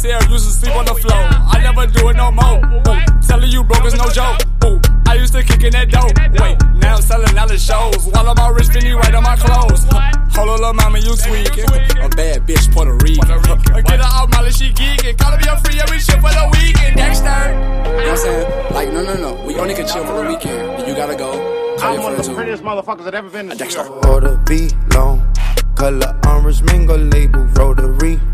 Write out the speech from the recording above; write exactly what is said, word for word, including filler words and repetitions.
still used to sleep on the floor. I never do it no more. Ooh, telling you broke is no joke. Ooh, I used to kick in that dope. Wait, now I'm selling out the shows. While I'm all rich, Fendi right on my clothes. Hold on, little mama, you tweaking. A bad bitch, Puerto Rican. I get her out, Molly, she geeking. Call me a free every shit for the weekend. Dexter. You know what I'm saying? Like, no, no, no. We only can chill for the weekend. You gotta go. I'm one of the prettiest motherfuckers that ever been in the Dexter. Order be long, color orange, mingle label, rotary.